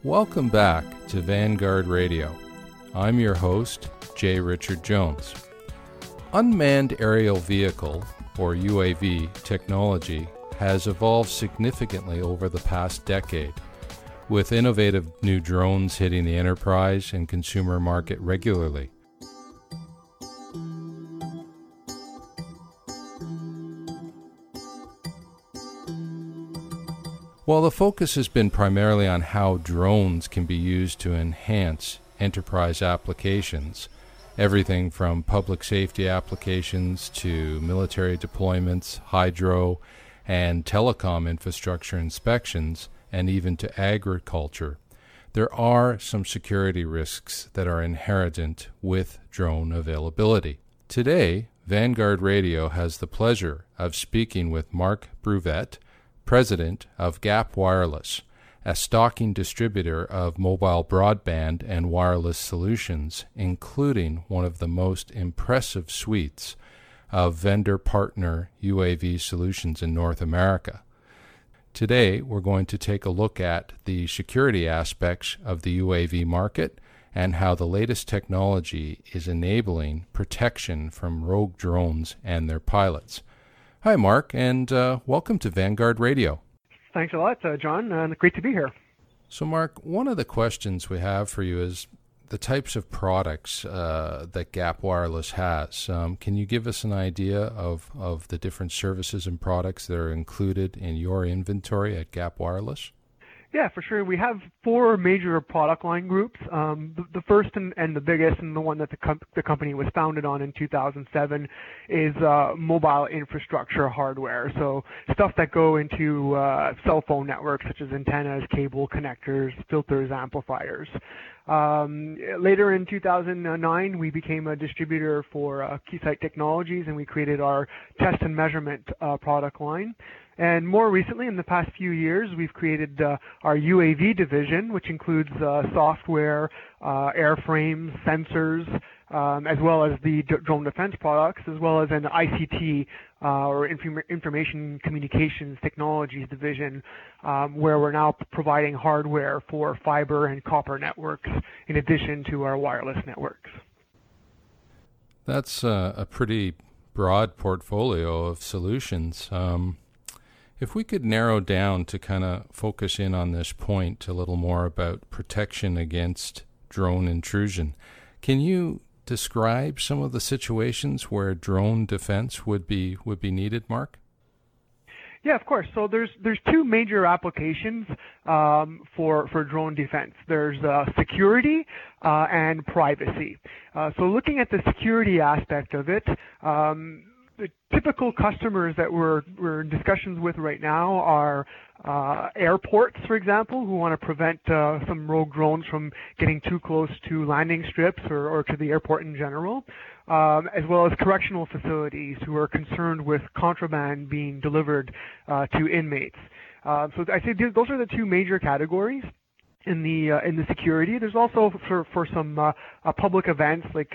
Welcome back to Vanguard Radio. I'm your host, J. Richard Jones. Unmanned aerial vehicle, or UAV, technology has evolved significantly over the past decade, with innovative new drones hitting the enterprise and consumer market regularly. While the focus has been primarily on how drones can be used to enhance enterprise applications, everything from public safety applications to military deployments, hydro and telecom infrastructure inspections, and even to agriculture, there are some security risks that are inherent with drone availability. Today, Vanguard Radio has the pleasure of speaking with Mark Brevet, President of Gap Wireless, a stocking distributor of mobile broadband and wireless solutions, including one of the most impressive suites of vendor partner UAV solutions in North America. Today, we're going to take a look at the security aspects of the UAV market and how the latest technology is enabling protection from rogue drones and their pilots. Hi, Mark, and welcome to Vanguard Radio. Thanks a lot, John. Great to be here. So, Mark, one of the questions we have for you is the types of products that Gap Wireless has. Can you give us an idea of the different services and products that are included in your inventory at Gap Wireless? Yeah, for sure. We have four major product line groups. The first and the biggest, and the one that the company was founded on in 2007, is mobile infrastructure hardware. So stuff that go into cell phone networks, such as antennas, cable connectors, filters, amplifiers. Later in 2009, we became a distributor for Keysight Technologies, and we created our test and measurement product line. And more recently, in the past few years, we've created our UAV division, which includes software, airframes, sensors, as well as the drone defense products, as well as an ICT, or Information Communications Technologies division, where we're now providing hardware for fiber and copper networks, in addition to our wireless networks. That's a pretty broad portfolio of solutions. If we could narrow down to kind of focus in on this point a little more about protection against drone intrusion, can you describe some of the situations where drone defense would be needed, Mark? Yeah, of course. So there's two major applications for drone defense. There's security and privacy. So looking at the security aspect of it, the typical customers that we're in discussions with right now are airports, for example, who want to prevent some rogue drones from getting too close to landing strips or to the airport in general, as well as correctional facilities who are concerned with contraband being delivered to inmates. So I say those are the two major categories in the security. There's also for some public events, like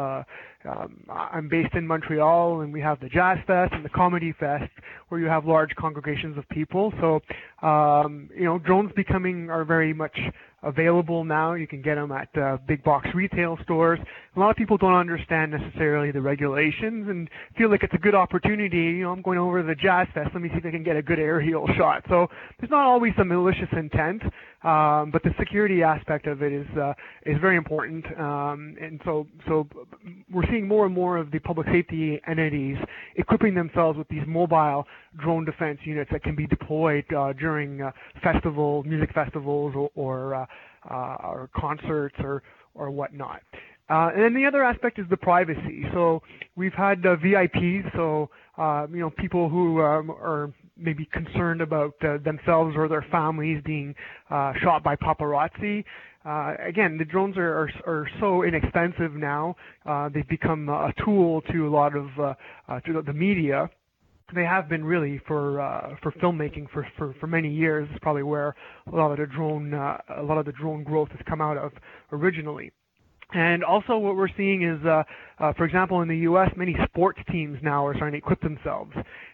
I'm based in Montreal, and we have the Jazz Fest and the Comedy Fest, where you have large congregations of people. So drones are very much available now. You can get them at big box retail stores. A lot of people don't understand necessarily the regulations and feel like it's a good opportunity. I'm going over to the Jazz Fest. Let me see if I can get a good aerial shot. So there's not always a malicious intent, but the security aspect of it is very important. And so we're seeing more and more of the public safety entities equipping themselves with these mobile drone defense units that can be deployed during music festivals or concerts or whatnot. And then the other aspect is the privacy. So we've had VIPs, so people who are maybe concerned about themselves or their families being shot by paparazzi. Again, the drones are so inexpensive now. They've become a tool to a lot of to the media. They have been really for filmmaking for many years. It's probably where a lot of the drone growth has come out of originally. And also what we're seeing is, for example, in the U.S., many sports teams now are starting to equip themselves.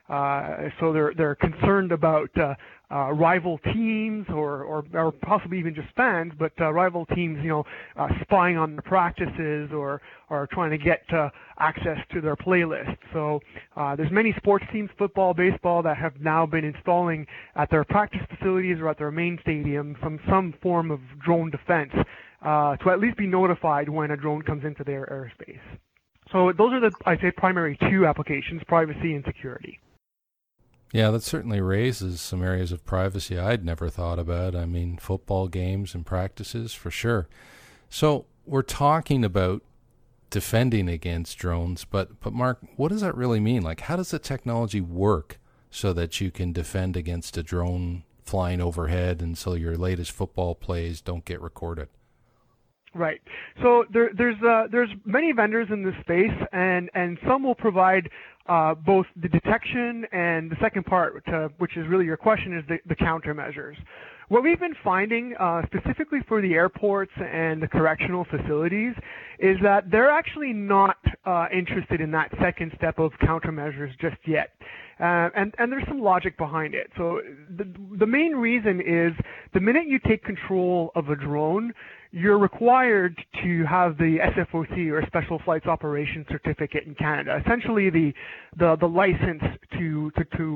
So they're concerned about rival teams or possibly even just fans, but rival teams, spying on the practices or trying to get access to their playlists. So there's many sports teams, football, baseball, that have now been installing at their practice facilities or at their main stadium some form of drone defense to at least be notified when a drone comes into their airspace. So those are I'd say, primary two applications, privacy and security. Yeah, that certainly raises some areas of privacy I'd never thought about. I mean, football games and practices, for sure. So we're talking about defending against drones, but Mark, what does that really mean? Like, how does the technology work so that you can defend against a drone flying overhead and so your latest football plays don't get recorded? Right. So there's many vendors in this space, and some will provide both the detection and the second part, which is really your question, is the countermeasures. What we've been finding, specifically for the airports and the correctional facilities, is that they're actually not interested in that second step of countermeasures just yet. And there's some logic behind it. So the main reason is the minute you take control of a drone, you're required to have the SFOC, or Special Flights Operations Certificate, in Canada. Essentially, the license to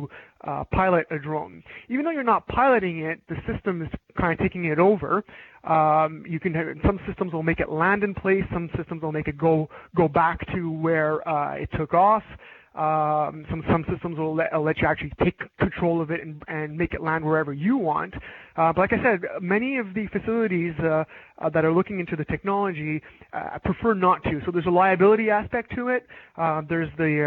pilot a drone. Even though you're not piloting it, the system is kind of taking it over. You can have, some systems will make it land in place. Some systems will make it go back to where it took off. Some systems will let you actually take control of it and make it land wherever you want. But like I said, many of the facilities that are looking into the technology prefer not to. So there's a liability aspect to it. There's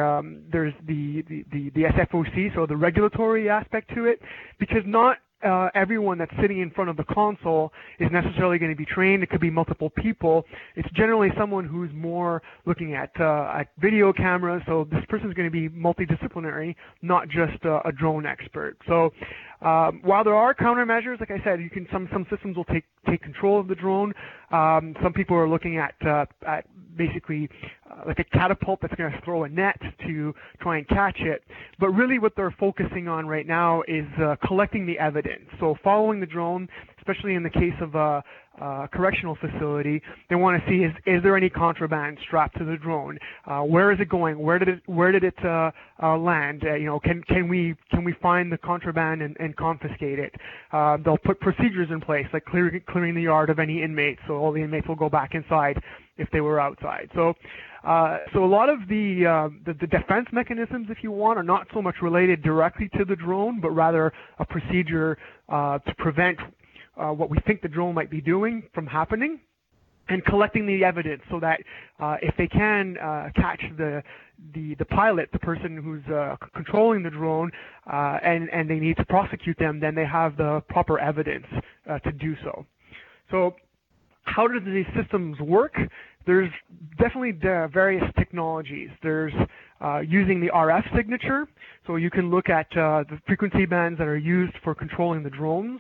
the SFOC, so the regulatory aspect to it, because not everyone that's sitting in front of the console is necessarily going to be trained. It could be multiple people. It's generally someone who's more looking at video cameras. So this person is going to be multidisciplinary, not just a drone expert. So while there are countermeasures, like I said, some systems will take control of the drone. Some people are looking at basically like a catapult that's going to throw a net to try and catch it. But really what they're focusing on right now is collecting the evidence. So following the drone, especially in the case of a correctional facility, they want to see is there any contraband strapped to the drone? Where is it going? Where did it land? Can we find the contraband and confiscate it? They'll put procedures in place, like clearing the yard of any inmates, so all the inmates will go back inside if they were outside. So a lot of the defense mechanisms, if you want, are not so much related directly to the drone, but rather a procedure to prevent what we think the drone might be doing from happening, and collecting the evidence so that if they can catch the pilot, the person who's controlling the drone, and they need to prosecute them, then they have the proper evidence to do so. So how do these systems work? There's definitely various technologies. There's using the RF signature, so you can look at the frequency bands that are used for controlling the drones,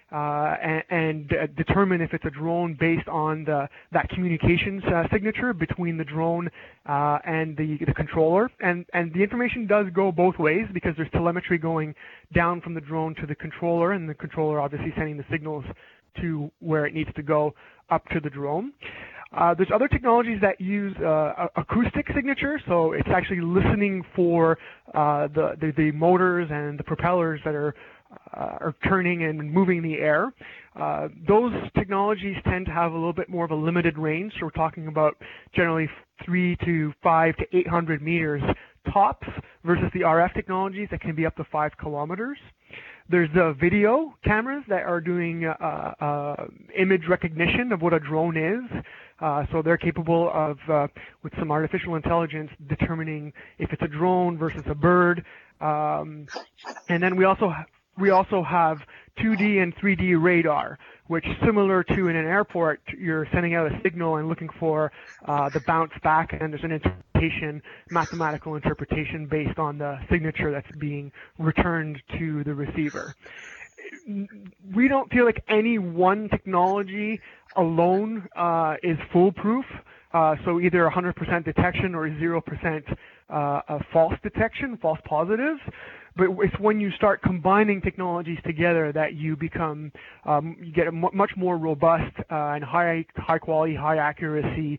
and determine if it's a drone based on that communications signature between the drone and the controller. And the information does go both ways, because there's telemetry going down from the drone to the controller, and the controller obviously sending the signals to where it needs to go up to the drone. There's other technologies that use acoustic signature, so it's actually listening for the motors and the propellers that are turning and moving in the air. Those technologies tend to have a little bit more of a limited range, so we're talking about generally 3 to 5 to 800 meters tops, versus the RF technologies that can be up to 5 kilometers. There's the video cameras that are doing image recognition of what a drone is. So they're capable of, with some artificial intelligence, determining if it's a drone versus a bird. And then we also have 2D and 3D radar, which, similar to in an airport, you're sending out a signal and looking for the bounce back, and there's an interpretation, mathematical interpretation based on the signature that's being returned to the receiver. we don't feel like any one technology alone is foolproof. So either 100% detection or 0% false detection, false positives. But it's when you start combining technologies together that you become, you get a much more robust and high quality, high accuracy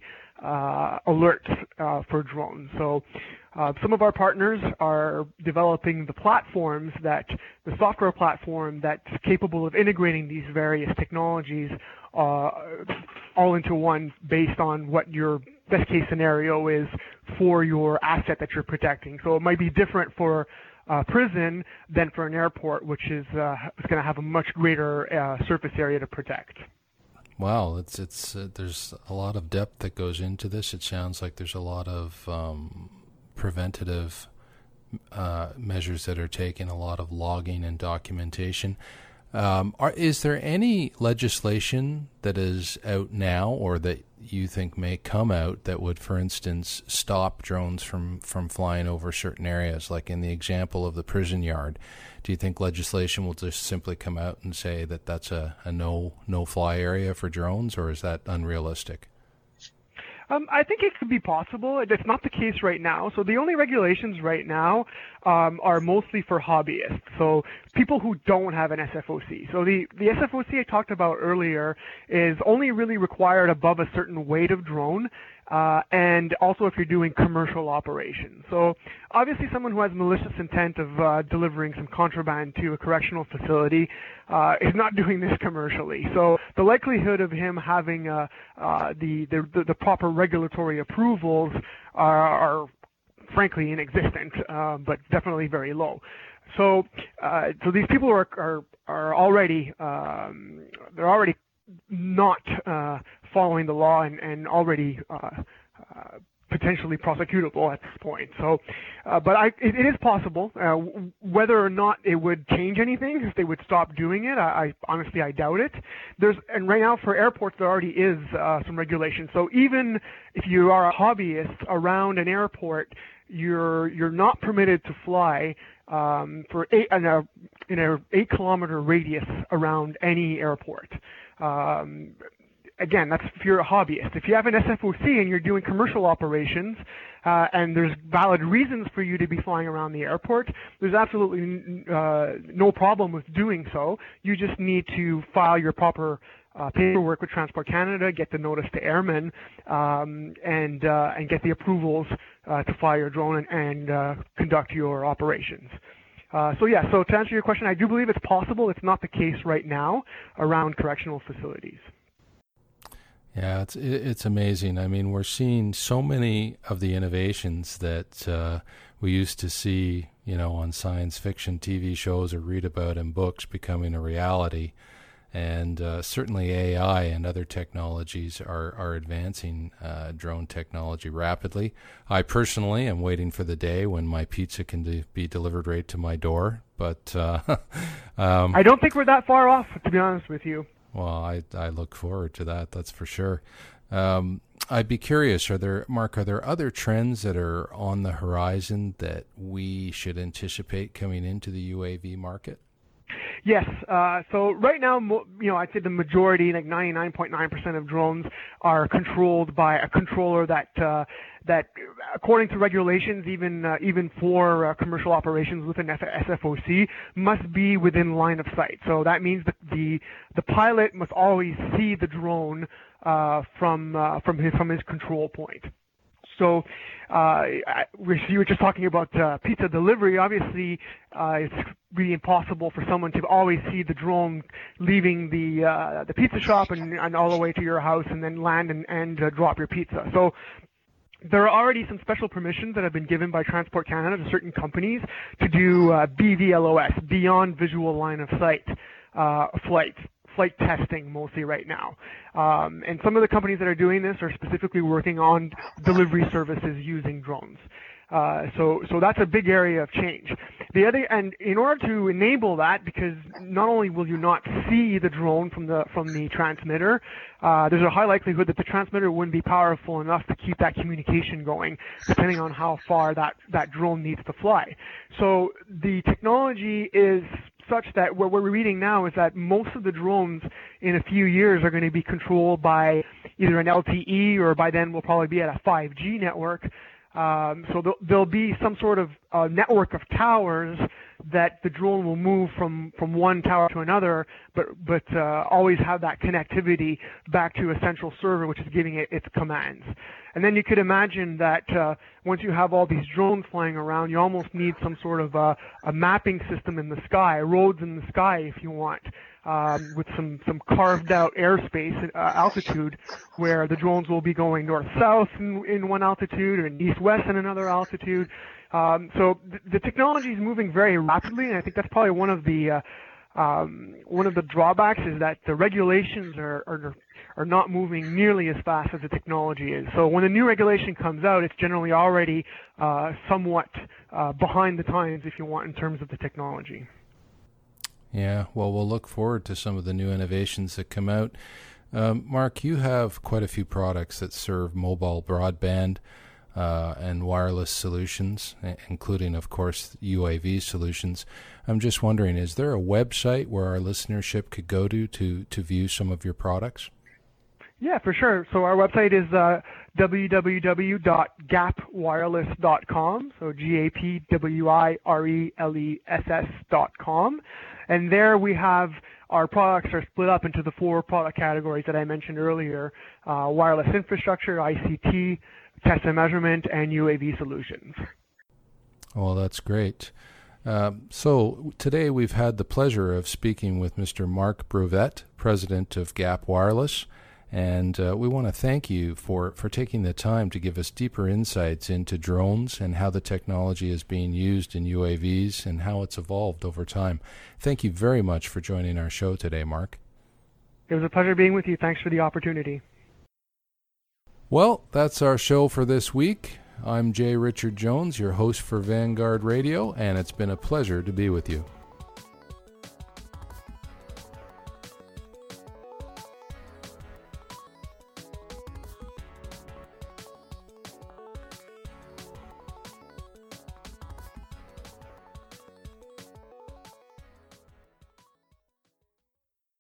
alerts for drones. So some of our partners are developing the software platform that's capable of integrating these various technologies all into one based on what your best case scenario is for your asset that you're protecting. So it might be different for a prison than for an airport, which is going to have a much greater surface area to protect. Wow, it's there's a lot of depth that goes into this. It sounds like there's a lot of preventative measures that are taken, a lot of logging and documentation. Is there any legislation that is out now or that you think may come out that would, for instance, stop drones from flying over certain areas, like in the example of the prison yard? Do you think legislation will just simply come out and say that that's a no-fly area for drones, or is that unrealistic? I think it could be possible. It's not the case right now. So the only regulations right now are mostly for hobbyists, so people who don't have an SFOC. So the SFOC I talked about earlier is only really required above a certain weight of drone, and also if you're doing commercial operations. So obviously someone who has malicious intent of delivering some contraband to a correctional facility is not doing this commercially. So the likelihood of him having the proper regulatory approvals are frankly inexistent, but definitely very low. So these people are already they're already not following the law and already potentially prosecutable at this point. So, but it is possible. Whether or not it would change anything, if they would stop doing it, I honestly doubt it. And right now for airports there already is some regulation. So even if you are a hobbyist around an airport, you're not permitted to fly for in a 8-kilometer radius around any airport. Again, that's if you're a hobbyist. If you have an SFOC and you're doing commercial operations, and there's valid reasons for you to be flying around the airport, there's absolutely no problem with doing so. You just need to file your proper paperwork with Transport Canada, get the notice to airmen, and get the approvals to fly your drone and conduct your operations. So to answer your question, I do believe it's possible. It's not the case right now around correctional facilities. Yeah, it's amazing. I mean, we're seeing so many of the innovations that we used to see, on science fiction TV shows or read about in books becoming a reality. And certainly AI and other technologies are advancing drone technology rapidly. I personally am waiting for the day when my pizza can be delivered right to my door. But I don't think we're that far off, to be honest with you. Well, I look forward to that. That's for sure. I'd be curious, Mark, are there other trends that are on the horizon that we should anticipate coming into the UAV market? Yes. So right now, I'd say the majority, like 99.9% of drones, are controlled by a controller that, according to regulations, even for commercial operations with an SFOC, must be within line of sight. So that means that the pilot must always see the drone from his control point. So you were just talking about pizza delivery. Obviously, it's really impossible for someone to always see the drone leaving the pizza shop and all the way to your house and then land and drop your pizza. So there are already some special permissions that have been given by Transport Canada to certain companies to do BVLOS, beyond visual line of sight, flight testing mostly right now. And some of the companies that are doing this are specifically working on delivery services using drones. So that's a big area of change. And in order to enable that, because not only will you not see the drone from the transmitter, there's a high likelihood that the transmitter wouldn't be powerful enough to keep that communication going, depending on how far that drone needs to fly. So the technology is such that what we're reading now is that most of the drones in a few years are going to be controlled by either an LTE, or by then we'll probably be at a 5G network. So there'll be some sort of network of towers that the drone will move from one tower to another, but always have that connectivity back to a central server, which is giving it its commands. And then you could imagine that once you have all these drones flying around, you almost need some sort of a mapping system in the sky, roads in the sky if you want, with some carved out airspace altitude, where the drones will be going north-south in one altitude and east-west in another altitude. So the technology is moving very rapidly, and I think that's probably one of the drawbacks, is that the regulations are not moving nearly as fast as the technology is. So when a new regulation comes out, it's generally already somewhat behind the times, if you want, in terms of the technology. Yeah, well, we'll look forward to some of the new innovations that come out. Mark, you have quite a few products that serve mobile broadband and wireless solutions, including, of course, UAV solutions. I'm just wondering, is there a website where our listenership could go to view some of your products? Yeah, for sure. So our website is www.gapwireless.com, so GAPWIRELESS.com. And there we have our products are split up into the 4 product categories that I mentioned earlier: wireless infrastructure, ICT, test and measurement, and UAV solutions. Well, that's great. So today we've had the pleasure of speaking with Mr. Mark Brevet, president of Gap Wireless, and we want to thank you for taking the time to give us deeper insights into drones and how the technology is being used in UAVs and how it's evolved over time. Thank you very much for joining our show today, Mark. It was a pleasure being with you. Thanks for the opportunity. Well, that's our show for this week. I'm J. Richard Jones, your host for Vanguard Radio, and it's been a pleasure to be with you.